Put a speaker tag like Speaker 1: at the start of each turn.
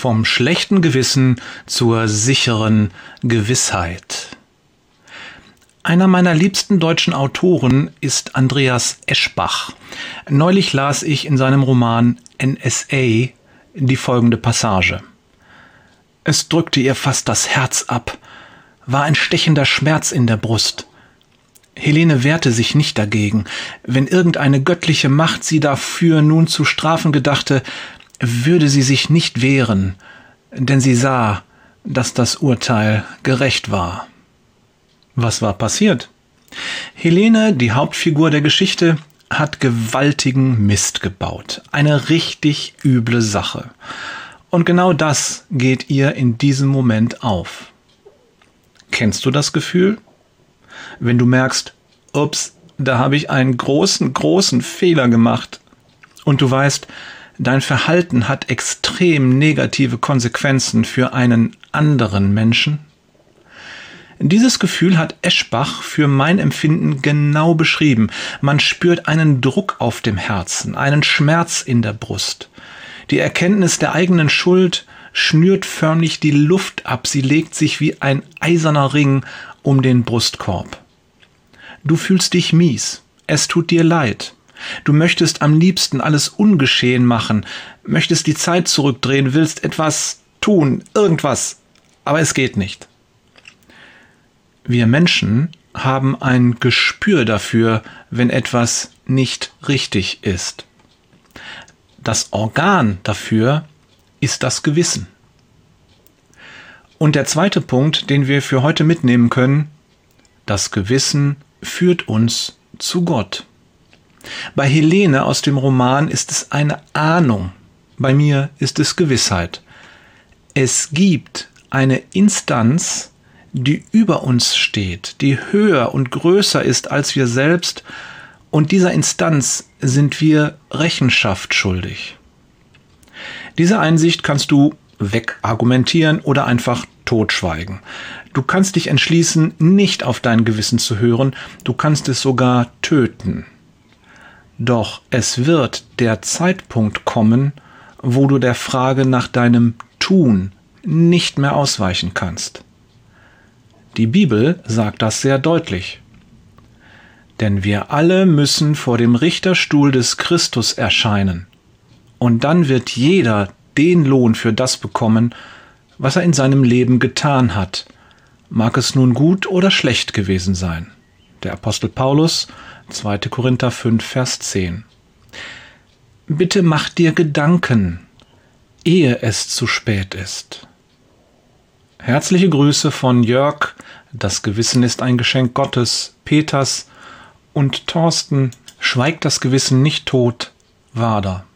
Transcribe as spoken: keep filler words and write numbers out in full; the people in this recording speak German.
Speaker 1: Vom schlechten Gewissen zur sicheren Gewissheit. Einer meiner liebsten deutschen Autoren ist Andreas Eschbach. Neulich las ich in seinem Roman N S A die folgende Passage. Es drückte ihr fast das Herz ab, war ein stechender Schmerz in der Brust. Helene wehrte sich nicht dagegen. Wenn irgendeine göttliche Macht sie dafür nun zu strafen gedachte, würde sie sich nicht wehren, denn sie sah, dass das Urteil gerecht war. Was war passiert? Helene, die Hauptfigur der Geschichte, hat gewaltigen Mist gebaut. Eine richtig üble Sache. Und genau das geht ihr in diesem Moment auf. Kennst du das Gefühl? Wenn du merkst, ups, da habe ich einen großen, großen Fehler gemacht. Und du weißt, dein Verhalten hat extrem negative Konsequenzen für einen anderen Menschen. Dieses Gefühl hat Eschbach für mein Empfinden genau beschrieben. Man spürt einen Druck auf dem Herzen, einen Schmerz in der Brust. Die Erkenntnis der eigenen Schuld schnürt förmlich die Luft ab. Sie legt sich wie ein eiserner Ring um den Brustkorb. Du fühlst dich mies. Es tut dir leid. Du möchtest am liebsten alles ungeschehen machen, möchtest die Zeit zurückdrehen, willst etwas tun, irgendwas, aber es geht nicht. Wir Menschen haben ein Gespür dafür, wenn etwas nicht richtig ist. Das Organ dafür ist das Gewissen. Und der zweite Punkt, den wir für heute mitnehmen können, das Gewissen führt uns zu Gott. Bei Helene aus dem Roman ist es eine Ahnung, bei mir ist es Gewissheit. Es gibt eine Instanz, die über uns steht, die höher und größer ist als wir selbst, und dieser Instanz sind wir Rechenschaft schuldig. Diese Einsicht kannst du wegargumentieren oder einfach totschweigen. Du kannst dich entschließen, nicht auf dein Gewissen zu hören, du kannst es sogar töten. Doch es wird der Zeitpunkt kommen, wo du der Frage nach deinem Tun nicht mehr ausweichen kannst. Die Bibel sagt das sehr deutlich. Denn wir alle müssen vor dem Richterstuhl des Christus erscheinen. Und dann wird jeder den Lohn für das bekommen, was er in seinem Leben getan hat. Mag es nun gut oder schlecht gewesen sein. Der Apostel Paulus, zweiter Korinther fünf, Vers zehn. Bitte mach dir Gedanken, ehe es zu spät ist. Herzliche Grüße von Jörg, das Gewissen ist ein Geschenk Gottes, Peters und Thorsten, schweigt das Gewissen nicht tot, Wader.